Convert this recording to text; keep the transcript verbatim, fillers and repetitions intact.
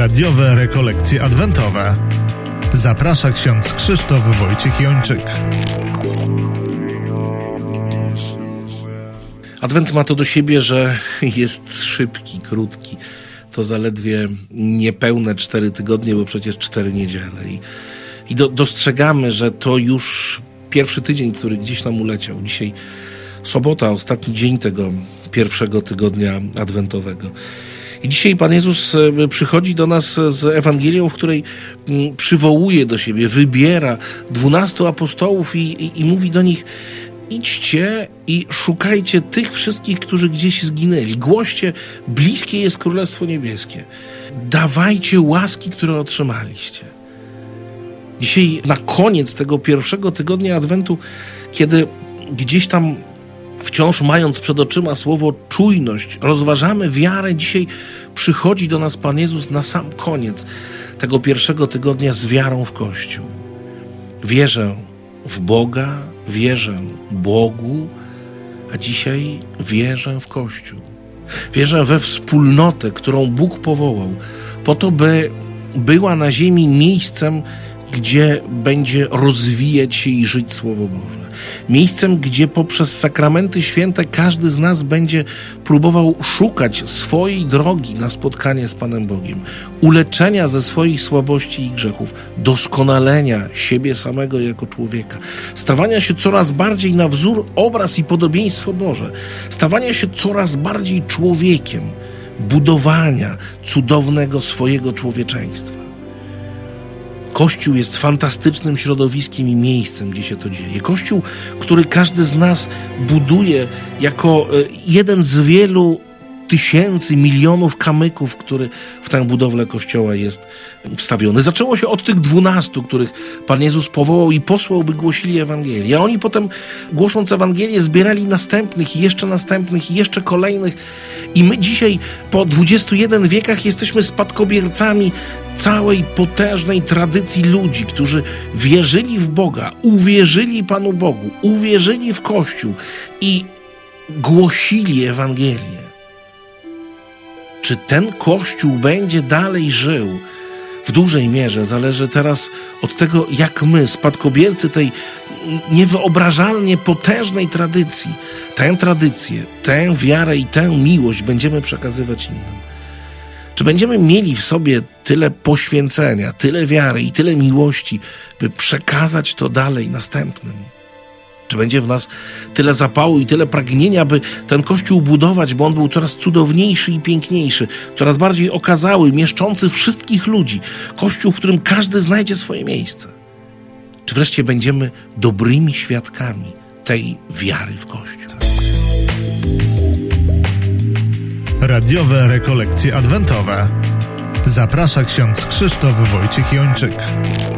Radiowe rekolekcje adwentowe. Zaprasza ksiądz Krzysztof Wojciech Jończyk. Adwent ma to do siebie, że jest szybki, krótki. To zaledwie niepełne cztery tygodnie, bo przecież cztery niedziele. I, i do, dostrzegamy, że to już pierwszy tydzień, który gdzieś nam uleciał. Dzisiaj sobota, ostatni dzień tego pierwszego tygodnia adwentowego. I dzisiaj Pan Jezus przychodzi do nas z Ewangelią, w której przywołuje do siebie, wybiera dwunastu apostołów i, i, i mówi do nich: idźcie i szukajcie tych wszystkich, którzy gdzieś zginęli. Głoście, bliskie jest Królestwo Niebieskie. Dawajcie łaski, które otrzymaliście. Dzisiaj na koniec tego pierwszego tygodnia Adwentu, kiedy gdzieś tam wciąż mając przed oczyma słowo czujność, rozważamy wiarę, dzisiaj przychodzi do nas Pan Jezus na sam koniec tego pierwszego tygodnia z wiarą w Kościół. Wierzę w Boga, wierzę Bogu, a dzisiaj wierzę w Kościół. Wierzę we wspólnotę, którą Bóg powołał, po to, by była na ziemi miejscem, gdzie będzie rozwijać się i żyć Słowo Boże. Miejscem, gdzie poprzez sakramenty święte każdy z nas będzie próbował szukać swojej drogi na spotkanie z Panem Bogiem, uleczenia ze swoich słabości i grzechów, doskonalenia siebie samego jako człowieka, stawania się coraz bardziej na wzór, obraz i podobieństwo Boże, stawania się coraz bardziej człowiekiem, budowania cudownego swojego człowieczeństwa. Kościół jest fantastycznym środowiskiem i miejscem, gdzie się to dzieje. Kościół, który każdy z nas buduje jako jeden z wielu tysięcy, milionów kamyków, który w tę budowlę Kościoła jest wstawiony. Zaczęło się od tych dwunastu, których Pan Jezus powołał i posłał, by głosili Ewangelię. A oni potem, głosząc Ewangelię, zbierali następnych i jeszcze następnych i jeszcze kolejnych. I my dzisiaj po dwudziestu jeden wiekach jesteśmy spadkobiercami całej potężnej tradycji ludzi, którzy wierzyli w Boga, uwierzyli Panu Bogu, uwierzyli w Kościół i głosili Ewangelię. Czy ten Kościół będzie dalej żył? W dużej mierze zależy teraz od tego, jak my, spadkobiercy tej niewyobrażalnie potężnej tradycji, tę tradycję, tę wiarę i tę miłość będziemy przekazywać innym. Czy będziemy mieli w sobie tyle poświęcenia, tyle wiary i tyle miłości, by przekazać to dalej następnym? Czy będzie w nas tyle zapału i tyle pragnienia, by ten Kościół budować, bo on był coraz cudowniejszy i piękniejszy, coraz bardziej okazały, mieszczący wszystkich ludzi. Kościół, w którym każdy znajdzie swoje miejsce. Czy wreszcie będziemy dobrymi świadkami tej wiary w Kościół? Radiowe rekolekcje adwentowe. Zaprasza ksiądz Krzysztof Wojciech Jończyk.